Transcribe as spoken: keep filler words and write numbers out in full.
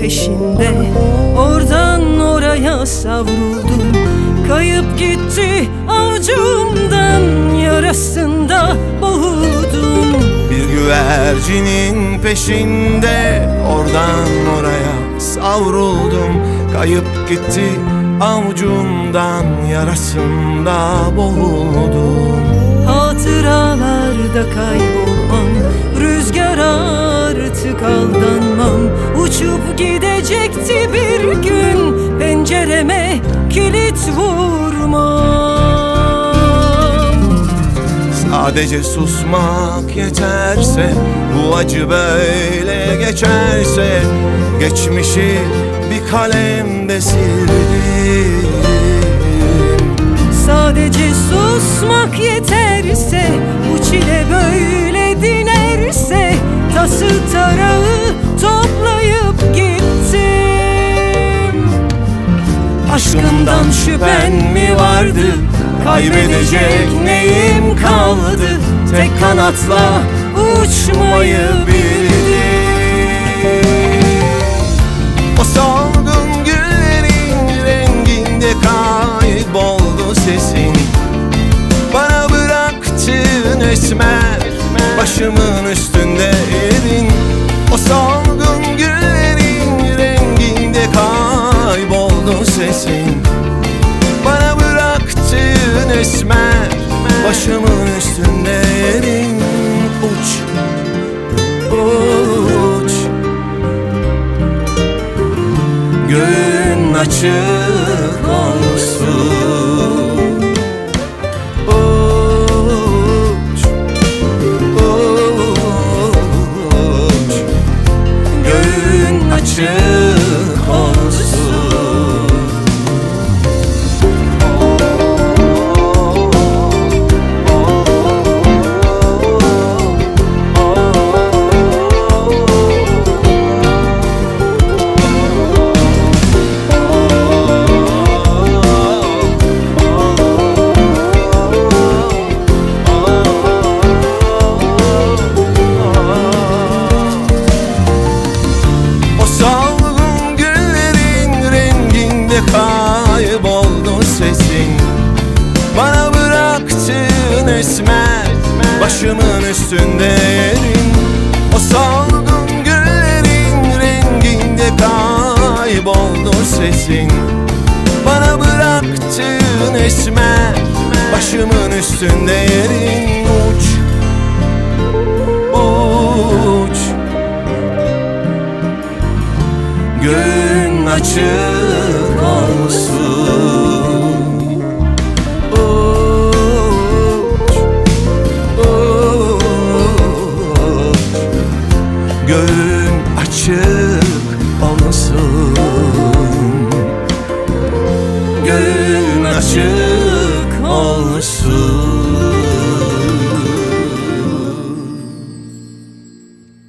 peşinde, oradan oraya savruldum. Kayıp gitti avcumdan, yarasında boğuldum. Bir güvercinin peşinde, oradan oraya savruldum. Kayıp gitti avucumdan, yarasında boğuldum. Hatıralarda kaybolmam, rüzgara artık aldanmam. Uçup gidecekti bir gün, pencereme kilit vurmam. Sadece susmak yeterse, bu acı böyle geçerse, geçmişi bir kalemde sildim. Sadece susmak yeterse, bu çile böyle dinerse, tası tarağı toplayıp gittim. Aşkımdan şüphen mi vardı? Kaybedecek neyim kaldı? Tek kanatla uçmayı bildim. O solgun güllerin renginde kayboldu sesin. Bana bıraktın esmer, başımın üstünde erin. O solgun güllerin renginde kayboldu sesin. Bana bıraktın esmer, başımın üstünde erin. Uç, uç, göğün açık olsun. Uç, uç, göğün açık olsun. Kayboldu sesin, bana bıraktın esmer, başımın üstünde yerin. O solgun güllerin renginde kayboldu sesin. Bana bıraktın esmer, başımın üstünde yerin. Uç, uç, göğün açık